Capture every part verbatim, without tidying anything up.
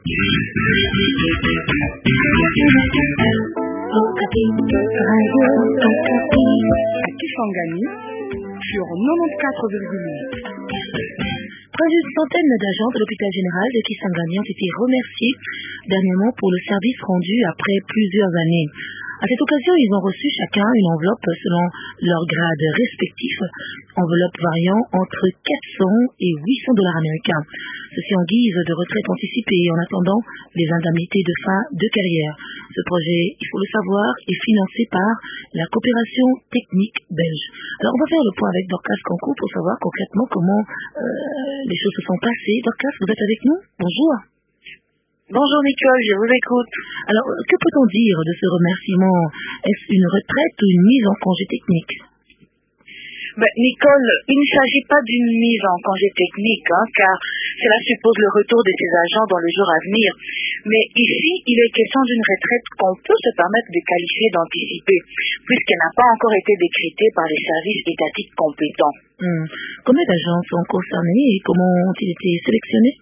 À Kisangani sur quatre-vingt-quatorze virgule huit. Près d'une centaine d'agents de l'hôpital général de Kisangani ont été remerciés dernièrement pour le service rendu après plusieurs années. À cette occasion, ils ont reçu chacun une enveloppe selon leur grade respectif, enveloppe variant entre quatre cents et huit cents dollars américains. Ceci en guise de retraite anticipée en attendant les indemnités de fin de carrière. Ce projet, il faut le savoir, est financé par la coopération technique belge. Alors, on va faire le point avec Dorcas Kankou pour savoir concrètement comment euh, les choses se sont passées. Dorcas, vous êtes avec nous? Bonjour. Bonjour Nicole, je vous écoute. Alors, que peut-on dire de ce remerciement? Est-ce une retraite ou une mise en congé technique? Ben, Nicole, il ne s'agit pas d'une mise en congé technique, hein, car cela suppose le retour de ces agents dans le jour à venir. Mais ici, il est question d'une retraite qu'on peut se permettre de qualifier d'anticipée, puisqu'elle n'a pas encore été décrétée par les services étatiques compétents. Hum. Combien d'agents sont concernés et comment ont-ils été sélectionnés?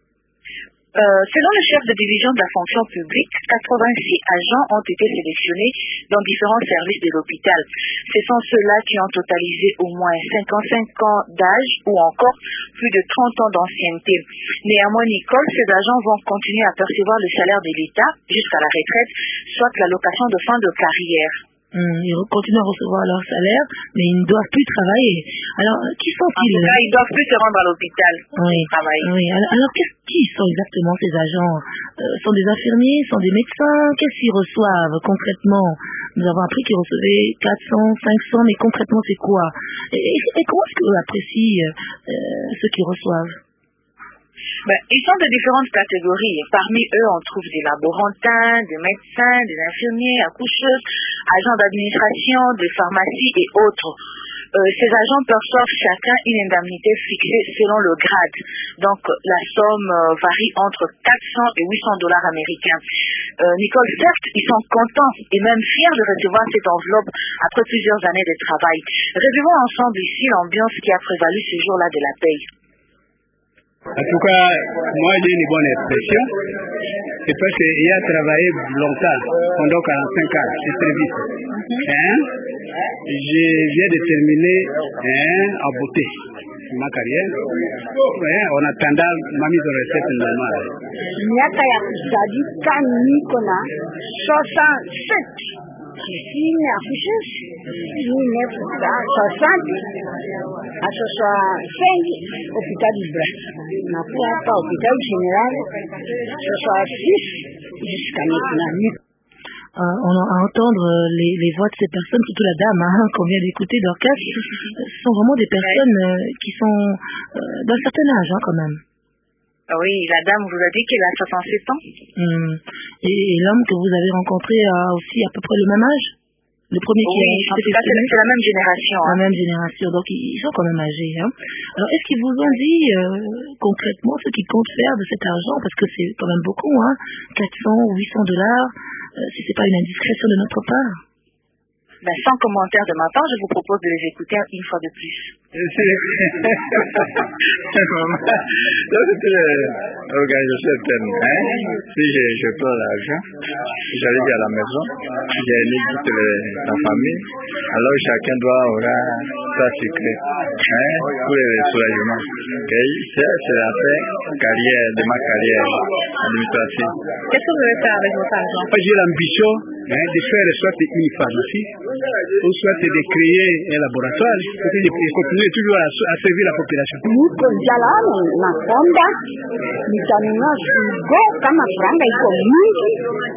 Euh, selon le chef de division de la fonction publique, quatre-vingt-six agents ont été sélectionnés dans différents services de l'hôpital. Ce sont ceux-là qui ont totalisé au moins cinquante-cinq ans d'âge ou encore plus de trente ans d'ancienneté. Néanmoins, Nicole, ces agents vont continuer à percevoir le salaire de l'État jusqu'à la retraite, soit l'allocation de fin de carrière. Hum, ils continuent à recevoir leur salaire, mais ils ne doivent plus travailler. Alors, qui sont-ils? En tout cas, ils ne doivent plus se rendre à l'hôpital pour oui, travailler. Oui. Alors, alors qui sont exactement ces agents? euh, Sont des infirmiers, sont des médecins? Qu'est-ce qu'ils reçoivent concrètement? Nous avons appris qu'ils recevaient quatre cents, cinq cents, mais concrètement, c'est quoi? Et, et comment est-ce qu'eux apprécient euh, ceux qui reçoivent? Ben, ils sont de différentes catégories. Parmi eux, on trouve des laborantins, des médecins, des infirmiers, accoucheuses, agents d'administration, de pharmacie et autres. Euh, ces agents perçoivent chacun une indemnité fixée selon le grade. Donc, la somme euh, varie entre quatre cents et huit cents dollars américains. Euh, Nicole, certes, ils sont contents et même fiers de recevoir cette enveloppe après plusieurs années de travail. Revivons ensemble ici l'ambiance qui a prévalu ce jour-là de la paye. En tout cas, moi j'ai une bonne expression. C'est parce qu'il a travaillé longtemps, pendant quarante-cinq ans, c'est très vite. Hein? Je viens de terminer hein, en beauté ma carrière. Ouais, en attendant ma mise en recette normale. Miaka ya kuzalika niko na soixante-sept. Sini accoucheuse, ni neuf soixante à soixante-cinq hôpital libre. Nakuwa hapa hôpital général soixante-six jusqu'à maintenant. Euh, on a à entendre les, les voix de ces personnes, surtout la dame hein, qu'on vient d'écouter, Dorcas. Ce sont vraiment des personnes euh, qui sont euh, d'un certain âge hein, quand même. Oui, la dame vous a dit qu'elle a soixante-sept ans. Hum. Et, et l'homme que vous avez rencontré a aussi à peu près le même âge? Le premier oui, qui a en tout cas, c'est la, la même génération. La hein. même génération, donc ils sont quand même âgés. Hein. Alors, est-ce qu'ils vous ont dit euh, concrètement ce qu'ils comptent faire de cet argent? Parce que c'est quand même beaucoup, hein, quatre cents ou huit cents dollars, euh, si c'est pas une indiscrétion de notre part. Ben, sans commentaire de ma part, je vous propose de les écouter une fois de plus. C'est l'organisation interne. Hein? Si je, je prends l'argent, j'arrive à la maison, j'invite toute la famille, alors chacun doit avoir sa secret hein, pour le soulagement. Okay? C'est la fin carrière, de ma carrière administrative. Qu'est-ce que vous allez faire avec votre argent? J'ai l'ambition hein, de faire soit une pharmacie, ou soit de créer un laboratoire, et de continuer toujours à, à servir la population. Niko njala na konda, nitanunua sugo kama franga iko mingi.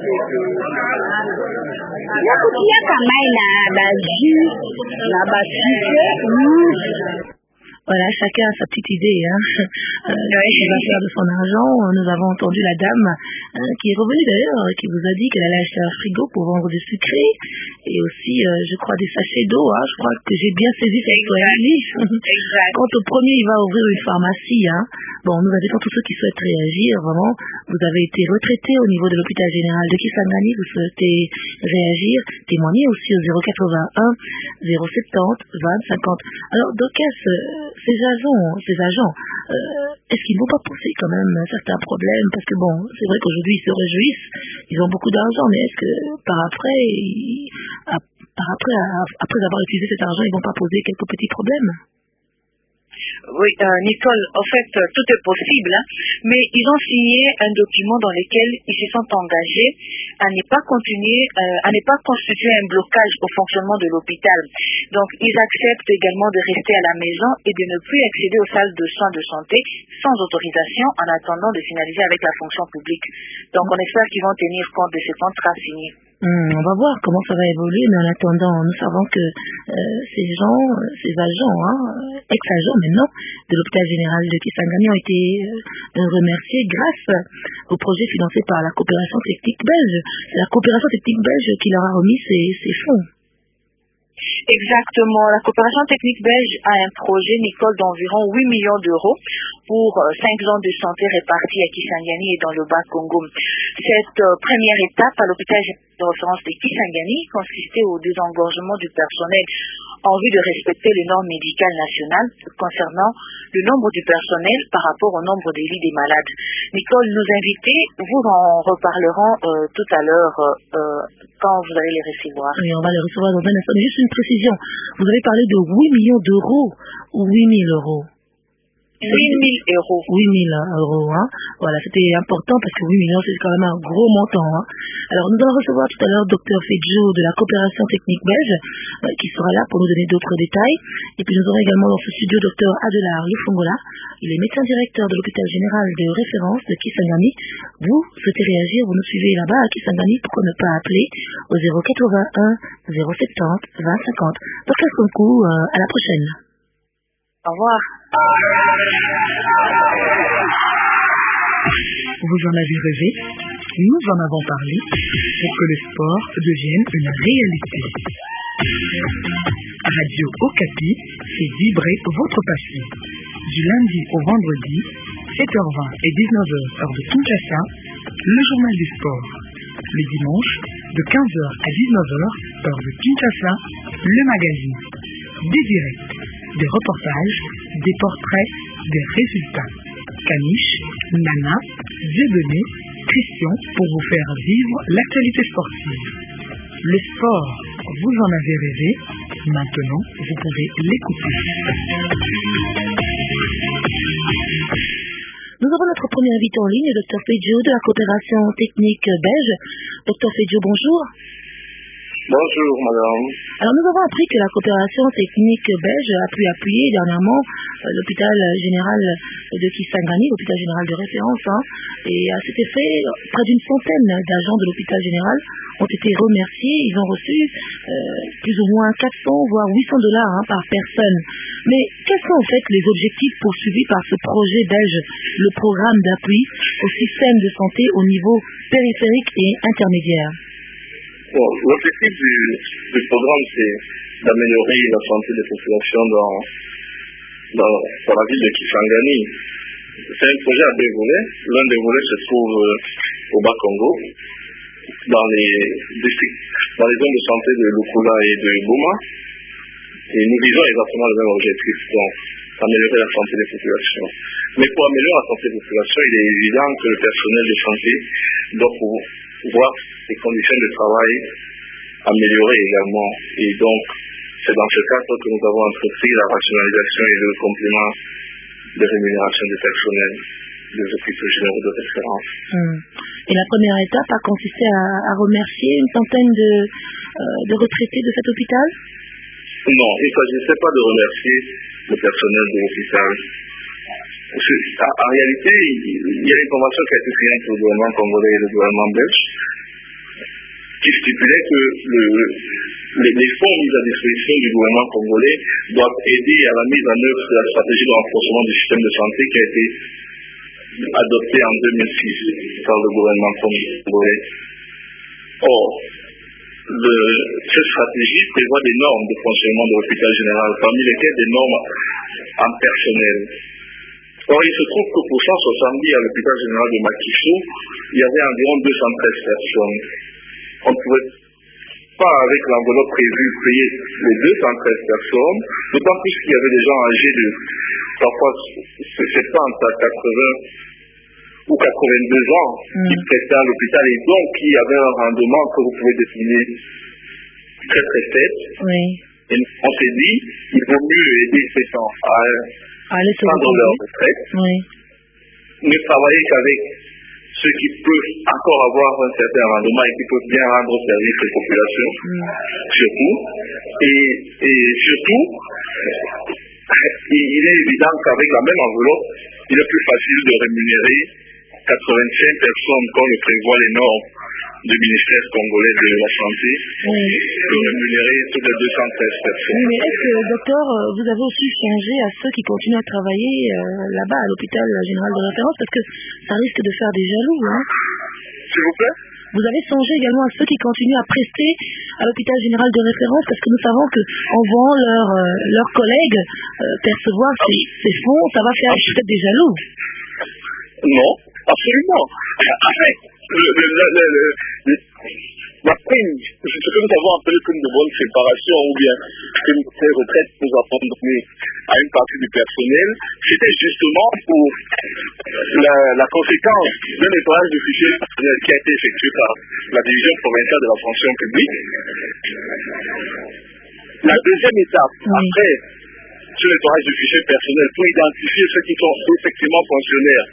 Ya kutia kamai na baji, na basike, mingi. Voilà, chacun a sa petite idée hein, euh, qui va faire de son argent. Nous avons entendu la dame euh, qui est revenue d'ailleurs, qui vous a dit qu'elle allait acheter un frigo pour vendre du sucré et aussi, euh, je crois, des sachets d'eau. Hein. Je crois que j'ai bien saisi cette poésie. Quant au premier, il va ouvrir une pharmacie. Hein. Bon, nous invitons tous ceux qui souhaitent réagir. Vraiment, vous avez été retraité au niveau de l'hôpital général de Kisangani. Vous souhaitez réagir, témoigner aussi au zéro quatre-vingt-un, zéro soixante-dix, vingt cinquante. Alors, Dorcas, euh, ces agents, ces agents euh, est-ce qu'ils ne vont pas poser quand même certains problèmes? Parce que bon, c'est vrai qu'aujourd'hui ils se réjouissent, ils ont beaucoup d'argent, mais est-ce que par après, ils, par après, après avoir utilisé cet argent, ils ne vont pas poser quelques petits problèmes? Oui, euh, Nicole, en fait, euh, tout est possible, hein, mais ils ont signé un document dans lequel ils se sont engagés à ne pas continuer, euh, à ne pas constituer un blocage au fonctionnement de l'hôpital. Donc, ils acceptent également de rester à la maison et de ne plus accéder aux salles de soins de santé sans autorisation en attendant de finaliser avec la fonction publique. Donc, on espère qu'ils vont tenir compte de ces contrats signés. Hum, on va voir comment ça va évoluer, mais en attendant, nous savons que euh, ces gens, ces agents, hein, ex-agents maintenant, de l'hôpital général de Kisangani ont été euh, remerciés grâce au projet financé par la coopération technique belge. C'est la coopération technique belge qui leur a remis ces, ces fonds. Exactement. La coopération technique belge a un projet, Nicole, d'environ huit millions d'euros pour cinq zones de santé réparties à Kisangani et dans le Bas-Congo. Cette euh, première étape à l'hôpital de référence de Kisangani consistait au désengorgement du personnel en vue de respecter les normes médicales nationales concernant le nombre du personnel par rapport au nombre des lits des malades. Nicole, nos invités vous en reparleront euh, tout à l'heure euh, quand vous allez les recevoir. Oui, on va les recevoir dans un instant. Mais juste une précision, vous avez parlé de huit millions d'euros ou huit mille euros? huit mille euros. huit mille euros, hein. Voilà, c'était important parce que huit millions, c'est quand même un gros montant, hein. Alors, nous allons recevoir tout à l'heure Docteur Fedjo de la coopération technique belge, euh, qui sera là pour nous donner d'autres détails. Et puis, nous aurons également dans ce studio Docteur Adelar Lufongola. Il est médecin directeur de l'hôpital général de référence de Kisangani. Vous souhaitez réagir, vous nous suivez là-bas à Kisangani, pourquoi ne pas appeler au zéro quatre-vingt-un zéro soixante-dix vingt cinquante. Docteur Sonkou, euh, à la prochaine. Au revoir. Vous en avez rêvé, nous en avons parlé pour que le sport devienne une réalité. Radio Okapi fait vibrer votre passion. Du lundi au vendredi, sept heures vingt et dix-neuf heures heure de Kinshasa, le journal du sport. Le dimanche, de quinze heures à dix-neuf heures heure de Kinshasa, le magazine. Des directs, des reportages, des portraits, des résultats. Caniche, Nana, Dieudonné, Christian pour vous faire vivre l'actualité sportive. Le sport, vous en avez rêvé, maintenant vous pouvez l'écouter. Nous avons notre premier invité en ligne, Docteur Fedjo de la coopération technique belge. Docteur Fedjo, bonjour. Bonjour, madame. Alors, nous avons appris que la coopération technique belge a pu appuyer dernièrement euh, l'hôpital général de Kisangani, l'hôpital général de référence, hein, et à cet effet, près d'une centaine d'agents de l'hôpital général ont été remerciés. Ils ont reçu euh, plus ou moins quatre cents, voire huit cents dollars hein, par personne. Mais quels sont en fait les objectifs poursuivis par ce projet belge, le programme d'appui au système de santé au niveau périphérique et intermédiaire? Bon, l'objectif du, du programme, c'est d'améliorer la santé des populations dans, dans, dans la ville de Kisangani. C'est un projet à deux volets. L'un des volets se trouve euh, au Bas-Congo, dans les districts, dans les zones de santé de Lukula et de Goma. Et nous visons exactement le même objectif, donc améliorer la santé des populations. Mais pour améliorer la santé des populations, il est évident que le personnel de santé doit pouvoir les conditions de travail améliorées également. Et donc, c'est dans ce cadre que nous avons entrepris la rationalisation et le complément de rémunération du personnel des hôpitaux généraux de référence. Hum. Et la première étape a consisté à, à remercier une centaine de, euh, de retraités de cet hôpital? Non, il ne s'agissait pas de remercier le personnel de l'hôpital. En réalité, il y a une convention qui a été signée entre le gouvernement congolais et le gouvernement belge qui stipulait que le, les, les fonds mis à disposition du gouvernement congolais doivent aider à la mise en œuvre de la stratégie de renforcement du système de santé qui a été adoptée en deux mille six par le gouvernement congolais. Or, le, cette stratégie prévoit des normes de fonctionnement de l'hôpital général, parmi lesquelles des normes en personnel. Or, il se trouve que pour cent soixante-dix à l'hôpital général de Makissou, il y avait environ deux cent treize personnes. On pouvait, pas avec l'enveloppe prévue payer les deux cent treize personnes, d'autant plus qu'il y avait des gens âgés de parfois soixante à quatre-vingts ou quatre-vingt-deux ans mm. qui prestaient à l'hôpital et donc qui avaient un rendement que vous pouvez définir très très faible. Oui. Et on s'est dit, il vaut mieux aider ces gens à, à prendre leur retraite, oui. ne travailler qu'avec ceux qui peuvent encore avoir un certain rendement et qui peuvent bien rendre service aux populations, mm. surtout. Et, et surtout, il est évident qu'avec la même enveloppe, il est plus facile de rémunérer quatre-vingt-cinq personnes comme le prévoient les normes du ministère congolais de la santé, oui. que rémunérer toutes les deux cent treize personnes. Oui, mais est-ce que, docteur, vous avez aussi songé à ceux qui continuent à travailler euh, là-bas à l'hôpital général de référence, parce que ça risque de faire des jaloux, hein? S'il vous plaît? Vous avez songé également à ceux qui continuent à prester à l'hôpital général de référence, parce que nous savons qu'en voyant leurs euh, leurs collègues euh, percevoir ces, ces fonds, ça va faire peut-être des jaloux. Non, absolument. En fait, le, le, le, le, le, la prime, c'est ce que nous avons appelé comme de bonne séparation ou bien une retraite que nous avons donnée à une partie du personnel, c'était justement pour la, la conséquence d'un nettoyage du fichier personnel qui a été effectué par la division provinciale de la fonction publique. La deuxième étape, oui. après ce nettoyage du fichier personnel, pour identifier ceux qui sont effectivement fonctionnaires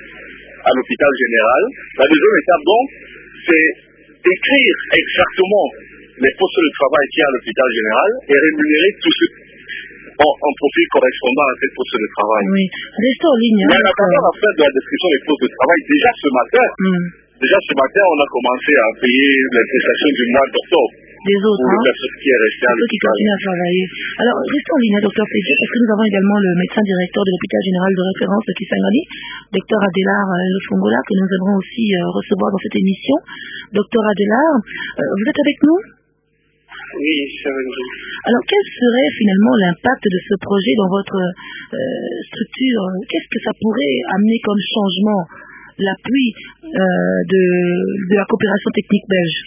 à l'hôpital général. La deuxième étape, donc, c'est d'écrire exactement les postes de travail qu'il y a à l'hôpital général et rémunérer tous ceux en, en profil correspondant à ces postes de travail. Oui, restez en ligne. Mais en attendant la fin de la description des postes de travail, déjà ce matin, mm. déjà ce matin, on a commencé à payer les prestations du mois d'octobre. Des autres, pour hein, les personnes qui est resté à ceux qui continuent à travailler. Alors, restons en ligne, docteur Fédier, parce que nous avons également le médecin directeur de l'hôpital général de référence de Kisangani, docteur Adélard Lofongola, que nous aimerons aussi euh, recevoir dans cette émission. Docteur Adélard, euh, vous êtes avec nous? Oui, je suis avec vous. Alors, quel serait finalement l'impact de ce projet dans votre euh, structure? Qu'est-ce que ça pourrait amener comme changement, l'appui euh, de, de la coopération technique belge?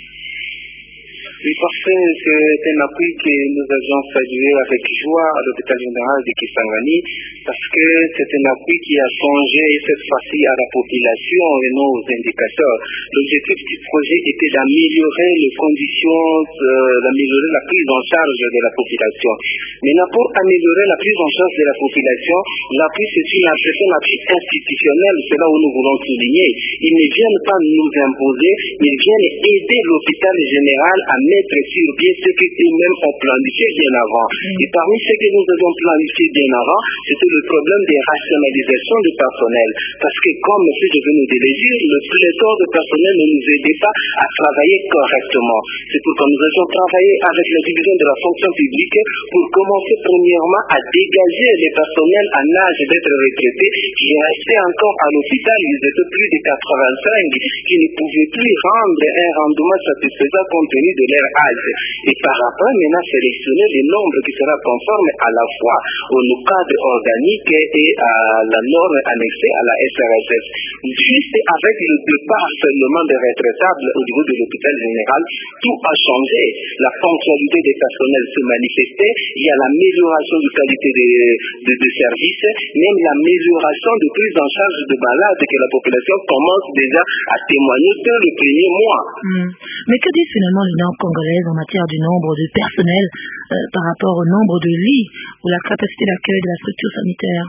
Oui, parce que c'est un appui que nous avions salué avec joie à l'hôpital général de Kisangani, parce que c'est un appui qui a changé cette fois-ci à la population et non aux indicateurs. L'objectif du projet était d'améliorer les conditions, euh, d'améliorer la prise en charge de la population. Maintenant, pour améliorer la prise en charge de la population, l'appui c'est une appui institutionnelle, c'est là où nous voulons souligner. Ils ne viennent pas nous imposer, ils viennent aider l'hôpital général à mettre sur pied ce qu'eux-mêmes ont planifié bien avant. Et parmi ce que nous avons planifié bien avant, c'était le problème des rationalisations du personnel. Parce que comme si je venais de le dire, le pléthore de personnel ne nous aidait pas à travailler correctement. C'est pourquoi nous avons travaillé avec la division de la fonction publique pour commencer premièrement à dégager les personnels en âge d'être retraités qui restaient encore à l'hôpital. Ils étaient plus de quatre-vingt-cinq qui ne pouvaient plus rendre un rendement satisfaisant compte tenu de leur âge. Et par rapport maintenant sélectionner le nombre qui sera conforme à la fois au cadre organique et à la norme annexée à la S R S S. Juste avec le départ seulement des retraitables au niveau de l'hôpital général, tout a changé. La ponctualité des personnels se manifestait, il y a l'amélioration de qualité des de, de services, même l'amélioration de prise en charge de malades que la population commence déjà à témoigner dès le premier mois. Mmh. Mais que disent finalement les normes congolaises en matière du nombre de personnel euh, par rapport au nombre de lits ou la capacité d'accueil de la structure sanitaire?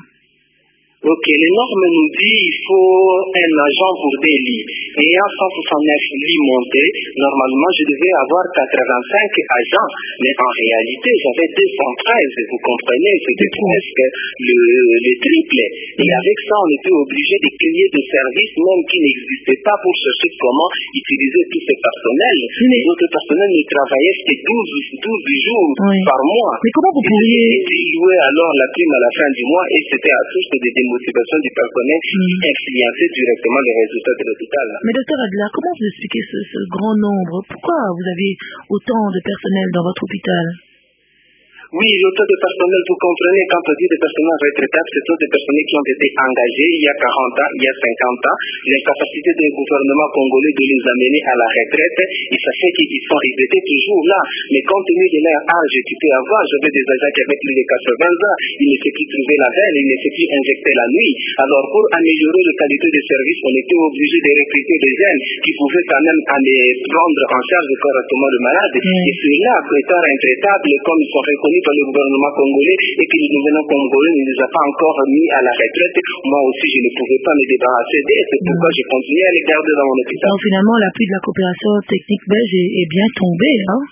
Ok, les normes nous disent qu'il faut un agent pour des lits. Ayant cent soixante-neuf lits montés, normalement je devais avoir quatre-vingt-cinq agents, mais en réalité j'avais deux cent treize, vous comprenez, c'était presque le, le triple. Et avec ça on était obligé de créer des services même qui n'existaient pas pour chercher comment utiliser tous ces personnels. Les autres personnels ne travaillaient que douze, douze jours oui. par mois. Mais comment vous pourriez jouer alors la prime à la fin du mois et c'était à source des motivation du personnel qui mmh. influençait directement les résultats de l'hôpital. Mais docteur Adélard, comment vous expliquez ce, ce grand nombre? Pourquoi vous avez autant de personnel dans votre hôpital? Oui, le taux de personnel, vous comprenez, quand on dit des personnels retraitables, c'est tous des personnels qui ont été engagés il y a quarante ans, il y a cinquante ans. L'incapacité du gouvernement congolais de les amener à la retraite, et ça fait qu'ils sont ils étaient toujours là. Mais compte tenu de leur âge, tu peux avoir, j'avais des agents qui avaient plus de quatre-vingts ans, ils ne sait plus trouver la veine, ils ne sait plus injecter la nuit. Alors pour améliorer la qualité de service, on était obligé de recruter des jeunes qui pouvaient quand même aller prendre en charge correctement le malade. Mm. Et ceux-là, étant intraitables, comme ils sont reconnus par le gouvernement congolais et que le gouvernement congolais ne les a pas encore mis à la retraite, moi aussi je ne pouvais pas me débarrasser d'eux. C'est pourquoi mm. j'ai continué à les garder dans mon hôpital. Donc finalement, l'appui de la coopération technique belge est, est bien tombé, hein?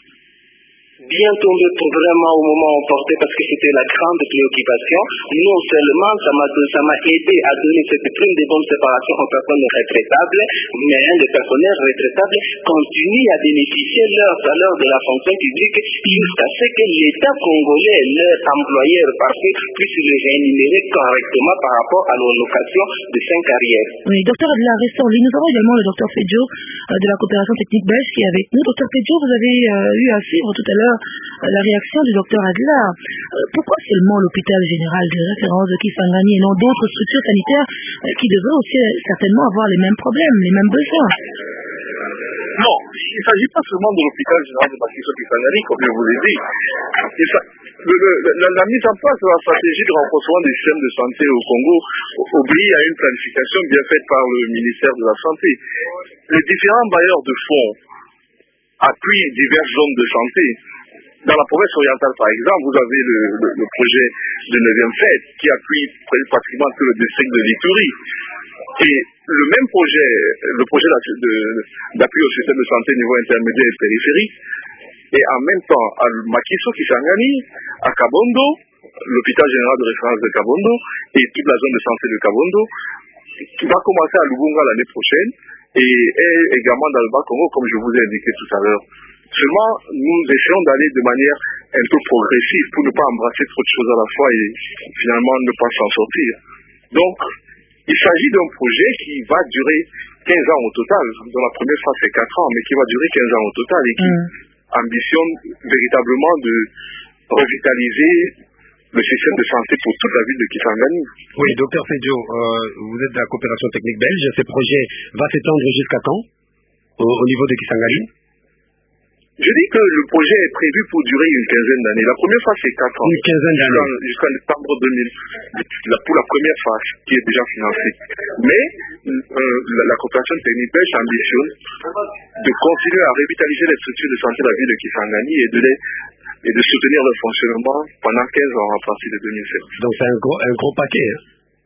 Bien tombé pour vraiment au moment où on portait, parce que c'était la grande préoccupation. Non seulement ça m'a, ça m'a aidé à donner cette prime de bonne séparation aux personnes retraitables, mais les personnels retraitables continuent à bénéficier leur salaire de la fonction publique jusqu'à ce que l'État congolais, leur employeur parfait, puisse les rémunérer correctement par rapport à l'allocation de fin carrière. Oui, docteur Adela, restons en ligne. Nous avons également le docteur Fedjo euh, de la coopération technique belge qui est avec nous. Docteur Fedjo, vous avez euh, eu à suivre tout à l'heure la réaction du docteur Adela. Euh, pourquoi seulement l'hôpital général de référence de Kisangani et non d'autres structures sanitaires euh, qui devraient aussi euh, certainement avoir les mêmes problèmes, les mêmes besoins? Non, il ne s'agit pas seulement de l'hôpital général de Makiso Kisangani, comme je vous l'ai dit. Le, le, la, la mise en place de la stratégie de renforcement des systèmes de santé au Congo obéit à une planification bien faite par le ministère de la Santé. Les différents bailleurs de fonds appuient diverses zones de santé. Dans la province orientale, par exemple, vous avez le, le, le projet de neuvième fête qui appuie pratiquement tout le district de l'Ituri. Et le même projet, le projet d'appui au système de santé niveau intermédiaire et périphérique, et en même temps à Makiso Kisangani, à Kabondo, l'hôpital général de référence de Kabondo, et toute la zone de santé de Kabondo, qui va commencer à Lubunga l'année prochaine, et, et également dans le Bas-Congo, comme je vous ai indiqué tout à l'heure. Seulement, nous essayons d'aller de manière un peu progressive pour ne pas embrasser trop de choses à la fois et finalement ne pas s'en sortir. Donc, il s'agit d'un projet qui va durer quinze ans au total. Dans la première phase, c'est quatre ans, mais qui va durer quinze ans au total et qui mm. ambitionne véritablement de revitaliser le système de santé pour toute la ville de Kisangani. Oui, docteur Fedjo, euh, vous êtes de la coopération technique belge. Ce projet va s'étendre jusqu'à quand au, au niveau de Kisangani? Je dis que le projet est prévu pour durer une quinzaine d'années. La première phase, c'est quatre ans. Une quinzaine d'années. Jusqu'à septembre deux mille, pour la première phase, qui est déjà financée. Mais euh, la, la coopération technique belge ambitionne de continuer à revitaliser les structures de santé de la ville de Kisangani et de, les, et de soutenir leur fonctionnement pendant quinze ans à partir de deux mille sept. Donc c'est un gros, un gros paquet, hein?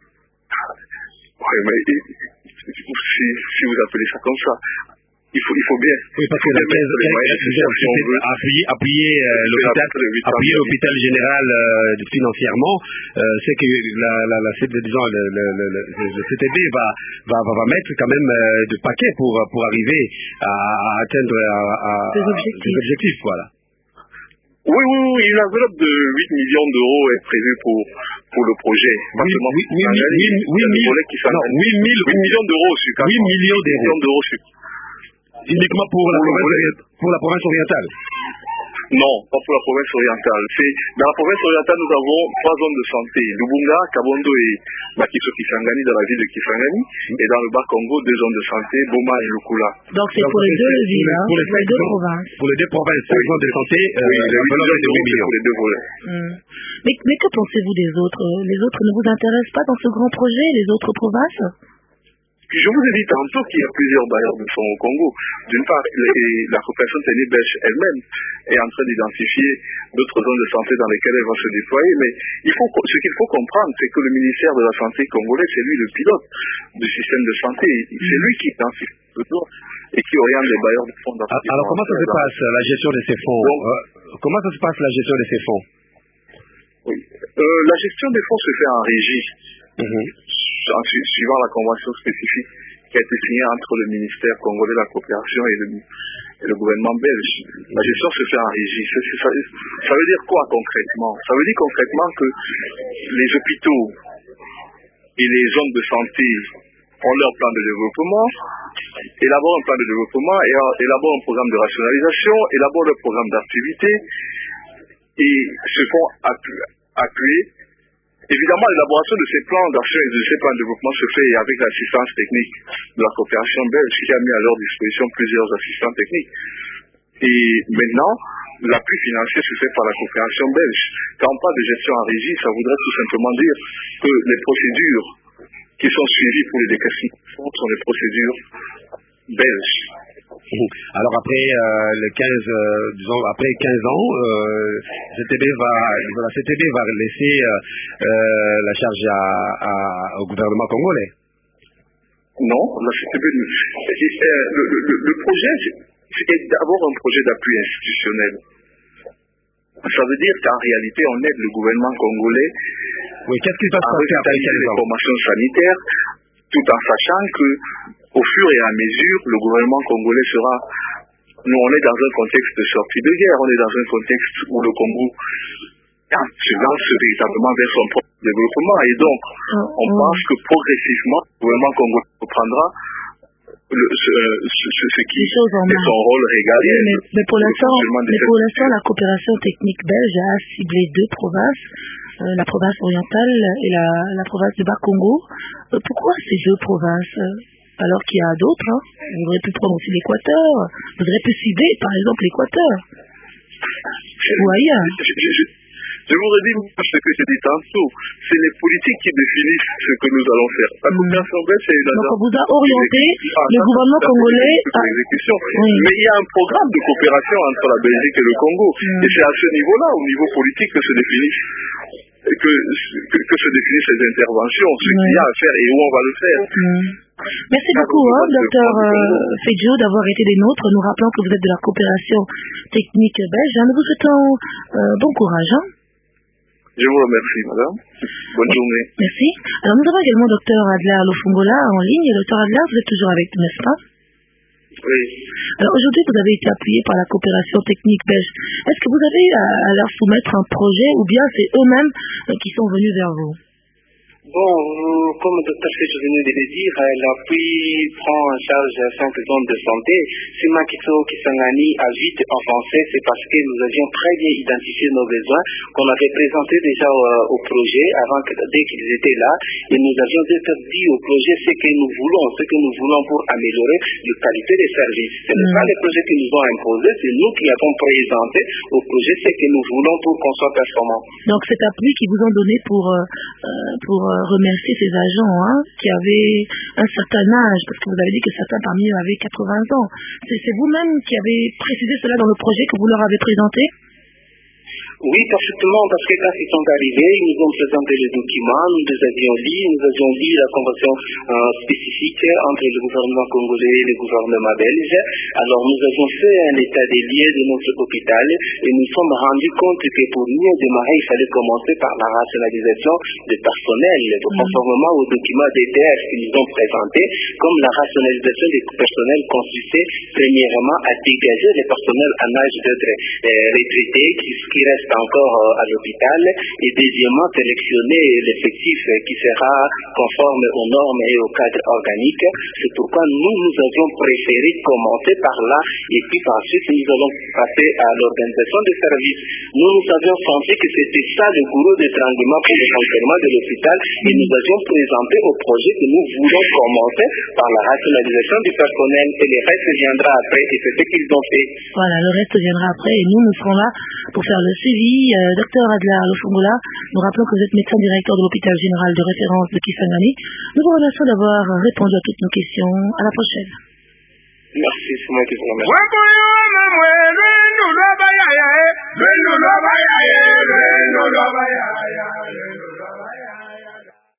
Oui, mais si, si vous appelez ça comme ça, Il faut, il faut bien. Oui, parce que la quinze, si on veut appuyer, appuyer euh, l'hôpital, appuyer l'hôpital général euh, financièrement, euh, c'est que la, la, la, disons, le, le, le, le C T B va, va, va, va mettre quand même euh, de paquets pour, pour arriver à, à atteindre à, à, des objectifs. Des objectifs, voilà. Oui, oui, oui, une enveloppe de huit millions d'euros est prévue pour, pour le projet. Oui, oui, oui, oui, huit millions d'euros sur huit millions d'euros sur uniquement pour la, province, pour la province orientale? Non, pas pour la province orientale. C'est, dans la province orientale, nous avons trois zones de santé. Lubunga, Kabondo et Makiso Kisangani dans la ville de Kisangani. Mm. Et dans le Bas-Congo, deux zones de santé, Boma et Lukula. Donc c'est Donc, pour les deux villes, hein, pour les, pour les deux provinces. Pour les deux provinces, cinq zones de santé, euh, oui, les deux millions pour les deux volets. Mm. Mais, mais que pensez-vous des autres? Les autres ne vous intéressent pas dans ce grand projet, les autres provinces? Je vous ai dit tantôt qu'il y a plusieurs bailleurs de fonds au Congo. D'une part, la coopération technique belge elle-même est en train d'identifier d'autres zones de santé dans lesquelles elle va se déployer. Mais il faut, ce qu'il faut comprendre, c'est que le ministère de la Santé congolais, c'est lui le pilote du système de santé. C'est lui qui identifie le tour et qui oriente les bailleurs de fonds. Alors, comment ça se passe, la gestion de ces fonds? Donc, euh, Comment ça se passe, la gestion de ces fonds? Oui. Euh, la gestion des fonds se fait en régie. Mm-hmm. Suivant la convention spécifique qui a été signée entre le ministère congolais de la coopération et le, et le gouvernement belge. La gestion se fait en régie. Ça, ça, ça veut dire quoi concrètement? Ça veut dire concrètement que les hôpitaux et les zones de santé ont leur plan de développement, élaborent un plan de développement, élaborent un programme de rationalisation, élaborent leur programme d'activité. et se font appuyer. Évidemment, l'élaboration de ces plans d'action et de ces plans de développement se fait avec l'assistance technique de la coopération belge qui a mis à leur disposition plusieurs assistants techniques. Et maintenant, l'appui financier se fait par la coopération belge. Quand on parle de gestion en régie, ça voudrait tout simplement dire que les procédures qui sont suivies pour les décaissements sont des procédures belges. Alors après euh, les quinze, euh, disons après quinze ans, euh, C T B va, la C T B va laisser euh, euh, la charge à, à, au gouvernement congolais. Non, la C T B, le, le, le, le projet, c'est d'abord un projet d'appui institutionnel. Ça veut dire qu'en réalité, on aide le gouvernement congolais oui, qu'est-ce qui va se passer après quinze ans? Les formations sanitaires, tout en sachant que au fur et à mesure, le gouvernement congolais sera... Nous, on est dans un contexte de sortie de guerre, on est dans un contexte où le Congo se lance véritablement vers son propre développement. Et donc, on pense que progressivement, le gouvernement congolais reprendra le, ce, ce, ce, ce qui est son rôle régalien. Mais, mais pour l'instant, mais pour l'instant, la coopération technique belge a ciblé deux provinces, euh, la province orientale et la, la province de Bas-Congo. Euh, pourquoi ces deux provinces alors qu'il y a d'autres, hein? Vous auriez pu prendre aussi l'Équateur, vous auriez pu cibler par exemple l'Équateur, ou ailleurs. Je, je, je, je vous redis ce que je dis tantôt, c'est les politiques qui définissent ce que nous allons faire. La coopération belge, c'est une agence. Donc on vous a orienté, le gouvernement congolais à l'exécution. Oui. Mais il y a un programme de coopération entre la Belgique et le Congo, mm. et c'est à ce niveau-là, au niveau politique, que se définissent que, que, que se définissent ces interventions, ce mm. qu'il y a à faire et où on va le faire. Mm. Merci beaucoup, hein, docteur euh, Fedjo, d'avoir été des nôtres. Nous rappelons que vous êtes de la coopération technique belge. Nous vous souhaitons euh, bon courage. Hein. Je vous remercie, madame. Bonne journée. Merci. Alors, nous avons également docteur Adler Lofungola en ligne. Docteur Adler, vous êtes toujours avec nous, n'est-ce pas? Oui. Alors, aujourd'hui, vous avez été appuyé par la coopération technique belge. Est-ce que vous avez à, à leur soumettre un projet ou bien c'est eux-mêmes euh, qui sont venus vers vous? Bon, comme le docteur Fedjo venait de le dire, l'appui prend en charge cinq zones de santé. Si Makito Kisangani a huit en français, c'est parce que nous avions très bien identifié nos besoins, qu'on avait présenté déjà au, au projet avant que, dès qu'ils étaient là, et nous avions dit au projet ce que nous voulons, ce que nous voulons pour améliorer la qualité des services. Ce n'est mmh. pas les projets qui nous ont imposés, c'est nous qui avons présenté au projet ce que nous voulons pour qu'on soit performant. Donc cet appui qu'ils vous ont donné pour, euh, pour remercier ces agents hein, qui avaient un certain âge, parce que vous avez dit que certains parmi eux avaient quatre-vingts ans. C'est, c'est vous-même qui avez précisé cela dans le projet que vous leur avez présenté? Oui, parfaitement, parce que quand ils sont arrivés, ils nous ont présenté les documents, nous les avions lus, nous avions lu la convention euh, spécifique entre le gouvernement congolais et le gouvernement belge. Alors nous avons fait un état des lieux de notre hôpital et nous sommes rendus compte que pour mieux démarrer, il fallait commencer par la rationalisation du personnel, conformément aux documents D T F qu'ils nous ont présentés, comme la rationalisation des personnels consistait premièrement à dégager les personnels en âge d'être euh, retraités, qui, qui restent encore euh, à l'hôpital, et deuxièmement sélectionner l'effectif euh, qui sera conforme aux normes et au cadre organique. C'est pourquoi nous, nous avions préféré commencer par là, et puis par suite nous allons passer à l'organisation des services. Nous, nous avions senti que c'était ça le gourou d'étranglement pour le fonctionnement de l'hôpital, et nous avions présenté au projet que nous voulons commencer par la rationalisation du personnel, et le reste viendra après, et c'est ce qu'ils ont fait. Voilà, le reste viendra après, et nous, nous serons là pour faire le suivi. Euh, docteur Adler Lofungola, nous rappelons que vous êtes médecin directeur de l'hôpital général de référence de Kisangani. Nous vous remercions d'avoir répondu à toutes nos questions. À la prochaine. Merci, c'est moi qui vous remercie.